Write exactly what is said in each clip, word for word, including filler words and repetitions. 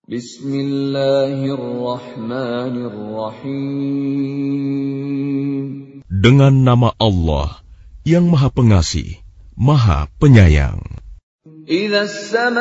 Bismillahirrahmanirrahim. Dengan nama Allah yang Maha Pengasih, Maha Penyayang. Idza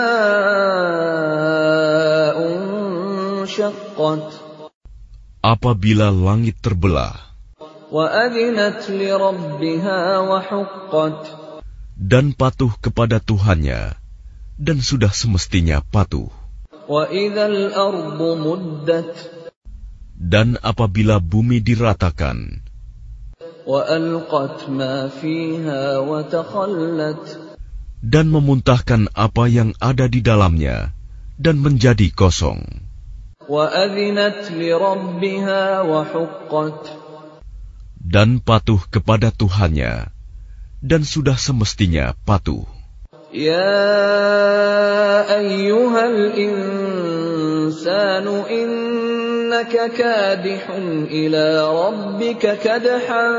as-samaa'u inshaqqat. Apabila langit terbelah. Wa adzinat li rabbiha wa huqqat. Dan patuh kepada Tuhannya, dan sudah semestinya patuh. Wa idzal ardu muddat. Dan apabila bumi diratakan. Wa alqat ma fiha wa takhallat. Dan memuntahkan apa yang ada di dalamnya, dan menjadi kosong. Wa adzinat li rabbiha wa huqqat. Dan patuh kepada Tuhannya, dan sudah semestinya patuh. Ya ayyuhal insanu innaka kadihun ila rabbika kadhan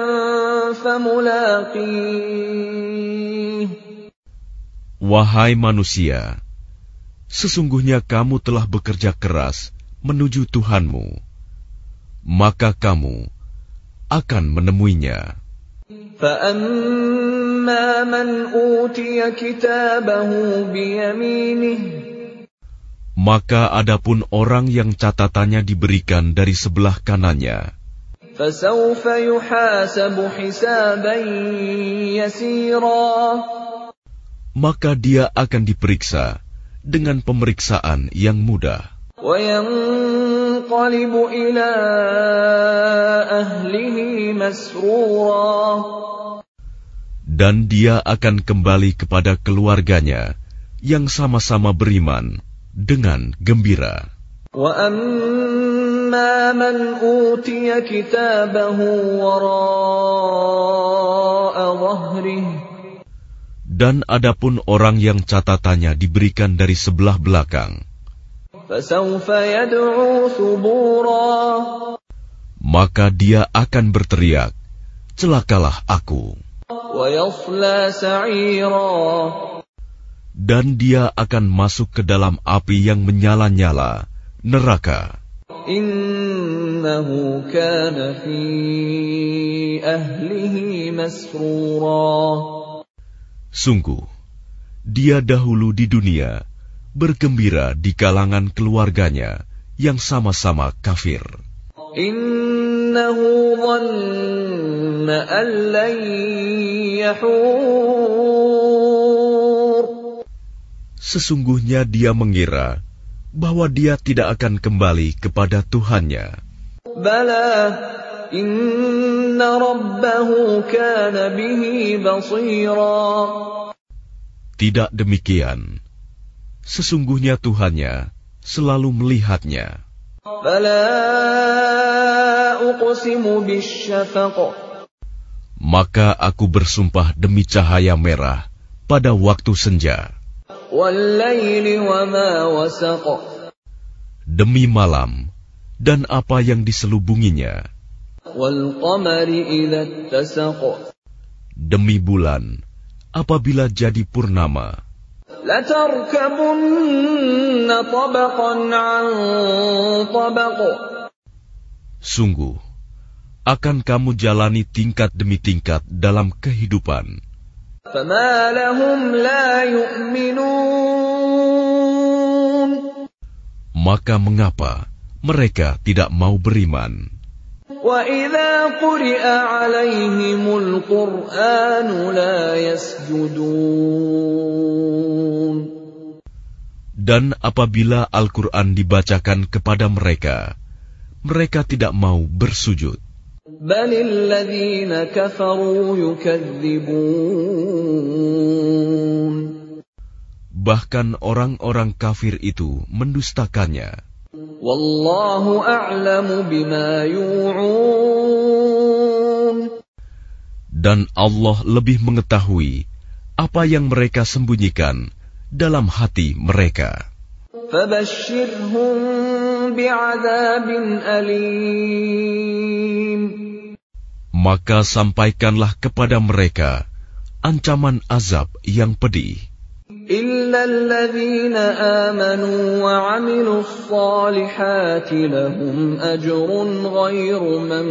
famulaqih. Wahai manusia, sesungguhnya kamu telah bekerja keras menuju Tuhanmu, maka kamu akan menemuinya. فَأَمَّا مَنْ أُوتِيَ كِتَابَهُ بِيَمِينِهِ. Maka adapun orang yang catatannya diberikan dari sebelah kanannya, فَسَوْفَ يُحَاسَبُ حِسَابًا يَسِيرًا. maka dia akan diperiksa dengan pemeriksaan yang mudah. وَيَنْقَلِبُ إِلَى أَهْلِهِ مَسْرُورًا. Dan dia akan kembali kepada keluarganya yang sama-sama beriman dengan gembira. وَأَمَّا مَنْ أُوتِيَ كِتَابَهُ وَرَاءَ ظَهْرِهِ. Dan adapun orang yang catatannya diberikan dari sebelah belakang, فَسَوْفَ يَدْعُو ثُبُورًا. maka dia akan berteriak, celakalah aku. وَيَصْلَى سَعِيرًا. Dan dia akan masuk ke dalam api yang menyala-nyala, neraka. إِنَّهُ كَانَ فِي أَهْلِهِ مَسْرُورًا. Sungguh, dia dahulu di dunia bergembira di kalangan keluarganya yang sama-sama kafir. إِنَّهُ ظَنَّ أَن لَّن يَحُورَ. Sesungguhnya dia mengira bahwa dia tidak akan kembali kepada Tuhannya. بَلَى إِنَّ رَبَّهُ كَانَ بِهِ بَصِيرًا. Tidak demikian. Sesungguhnya Tuhannya selalu melihatnya. فَلَا أُقْسِمُ بِالشَّفَقِ. Maka aku bersumpah demi cahaya merah pada waktu senja. وَاللَّيْلِ وَمَا وَسَقَ. Demi malam dan apa yang diselubunginya. وَالْقَمَرِ إِذَا اتَّسَقَ. Demi bulan apabila jadi purnama. لَتَرْكَبُنَّ طَبَقًا عَنْ طَبَقٍ. Sungguh, akan kamu jalani tingkat demi tingkat dalam kehidupan. فَمَا لَهُمْ لَا يُؤْمِنُونَ. Maka mengapa mereka tidak mau beriman? وَإِذَا قُرِئَ عَلَيْهِمُ الْقُرْآنُ لَا يَسْجُدُونَ. Dan apabila Al-Quran dibacakan kepada mereka, mereka tidak mau bersujud. بَلِ الَّذِينَ كَفَرُوا يُكَذِّبُونَ. Bahkan orang-orang kafir itu mendustakannya. Wallahu a'lamu bima yu'un. Dan Allah lebih mengetahui apa yang mereka sembunyikan dalam hati mereka. Fabashshirhum bi'adzabin alim. Maka sampaikanlah kepada mereka ancaman azab yang pedih. Illa إِلَّا الَّذِينَ آمَنُوا وَعَمِلُوا الصَّالِحَاتِ لَهُمْ أَجْرٌ غَيْرُ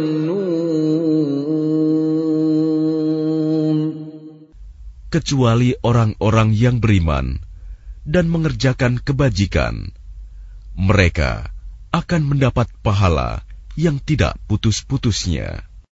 مَمْنُونٍ. Kecuali orang-orang yang beriman dan mengerjakan kebajikan, mereka akan mendapat pahala yang tidak putus-putusnya.